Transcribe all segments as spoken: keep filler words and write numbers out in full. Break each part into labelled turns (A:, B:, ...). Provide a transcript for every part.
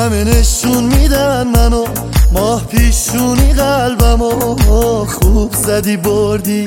A: همه نشون میدن منو، ماه پیشونی قلبمو. خوب زدی بردی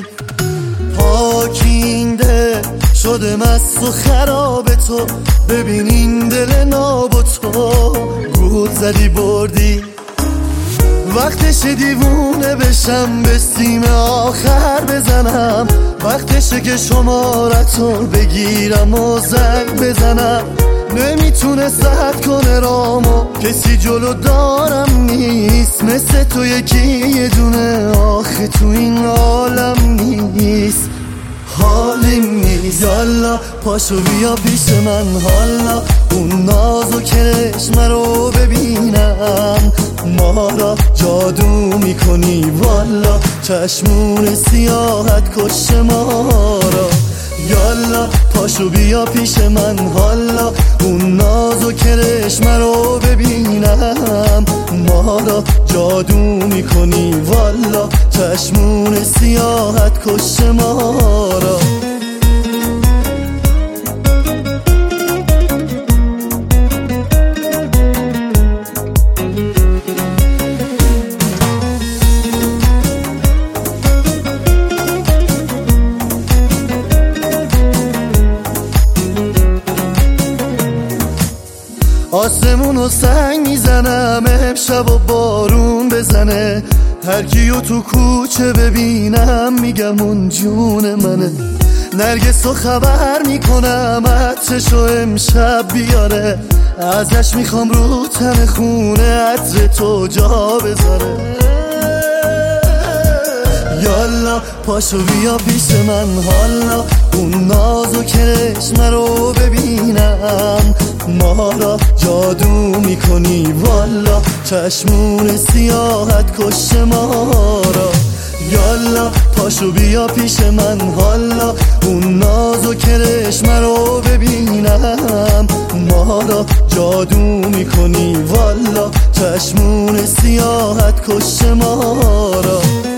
A: پاکینده شده مست و خراب تو، ببین این دل ناب و تو. گول زدی بردی وقتشه دیوونه بشم، به سیم آخر بزنم. وقتشه که شمارتو بگیرم و زنگ بزنم. نمیتونه سد کنه رامو، کسی جلو دارم نیست مثل تو یکی یه دونه. آخه تو این عالم نیست، حالیم نیست. یالا پاشو بیا پیش من، حالا اون ناز و کرشمه رو ببینم. ما را جادو میکنی والا، چشمون سیاحت کش ما را. یالا پاشو بیا پیش من، حالا اون ناز و کرشمه رو ببینم. ما را جادو میکنی والا، چشمون سیاحت کش ما را. آسمونو سنگ میزنم امشب و بارون بزنه. هر کیو تو کوچه ببینم میگم اون جون منه. نرگسو خبر میکنم عطرشو امشب بیاره، ازش میخوام رو تن خونه عطر تو جا بذاره. یالا پاشو بیا پیش من، حالا اون ناز و کرشمه رو ببینم. ما را جادو میکنی والا، چشمون سیاحت کش ما را. یالا پاشو بیا پیش من، حالا اون ناز و کرشمه رو ببینم. ما را جادو میکنی والا، چشمون سیاحت کش ما را.